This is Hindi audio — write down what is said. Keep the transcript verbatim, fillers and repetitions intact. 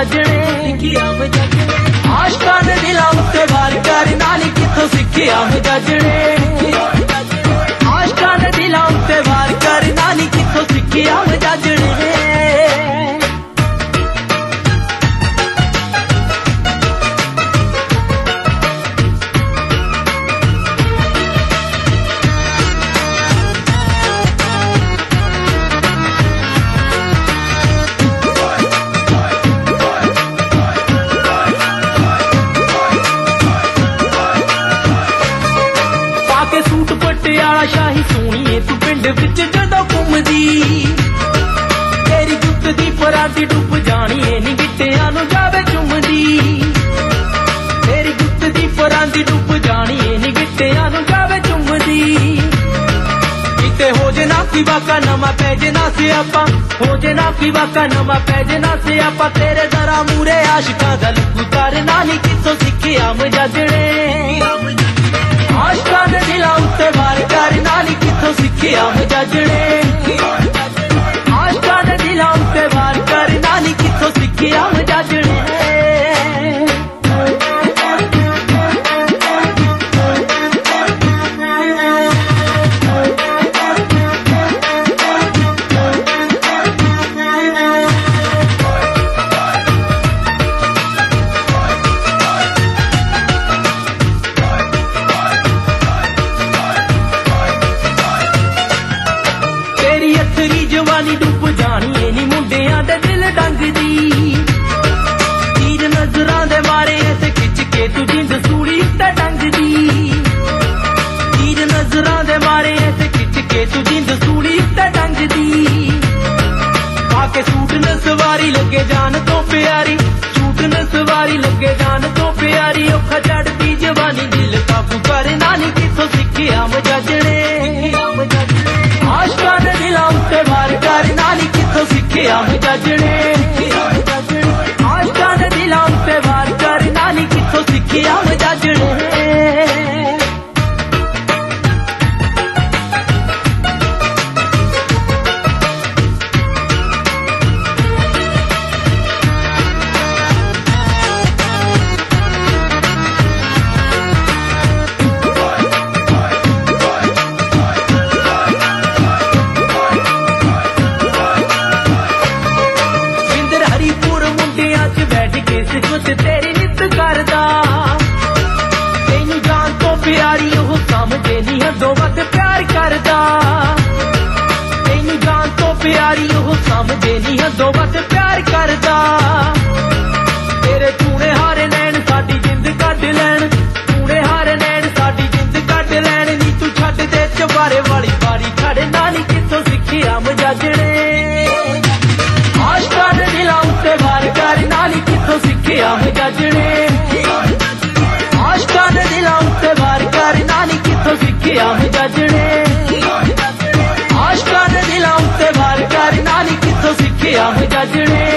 जजने आशकां दे दिलां उत्ते वार कर नाल किथों सिक्खिया मैं जजने आशकां दे दिलां उत्ते वार कर नाल किथों सिक्खिया मैं जजने सूट पटियाला शाही सोहणीए तू पिंड विच जदों घुमदी तेरी जुत्त दी पराठी डुब जाणीए नी गिट्टियां नूं जावे चुमदी तेरी जुत्त दी पराठी डुब जाणीए नी गिट्टियां नूं जावे चुमदी किते हो जे ना की वाका नवा पै जे ना सियापा हो जे ना की वाका नवा पै जे ना सियापा तेरे दरा मूरे आशिकां दा लुक करना नी किथों सिक्खिया मैं जजने आशकां दे दिलां उत्ते वार कर नाल किथों सिक्खिया मैं जजने आशकां दे दिलां उत्ते वार कर नाल किथों सिक्खिया मैं जजने जवानी डुब जानी नी मुंडियां दे दिल डंगदी तीर नजरां दे मारे ऐसे खिच के तू जिंद सूली ते डंगदी तीर नजरां दे मारे ऐसे खिच के तू जिंद सूली ते डंगदी आके सूट न सवारी लगे जान तो प्यारी सूट न सवारी लगे जान तो प्यारी औखा चढ़दी जवानी दिल काबू करना नी किथों सिक्खिया मैं जजने आशकां दे दिलां उत्ते वार कर नाल किथों सिक्खिया मैं जजने आशकां दे दिलां उत्ते वार कर नाल किथों सिक्खिया मैं जजने तेरी नित करदा तेनू जान तो प्यारी ओह समझे नी हदों वध प्यार करदा तेनू जान तो प्यारी ओह समझे नी हदों वध प्यार करदा तेरे चूने हारे नैन साडी जिंद कढ लैन चूने हारे नैन साडी जिंद कढ लैन नी तू छड्ड दे चबारे वाली बारी खड़ना नी किथों सिक्खिया मैं जजने आशकां दे दिलां उत्ते वार कर नाल किथों सिक्खिया मैं जजने आशकां दे दिलां उत्ते वार कर नाल किथों सिक्खिया मैं जजने आशकां दे दिलां उत्ते वार कर नाल किथों सिक्खिया मैं जजने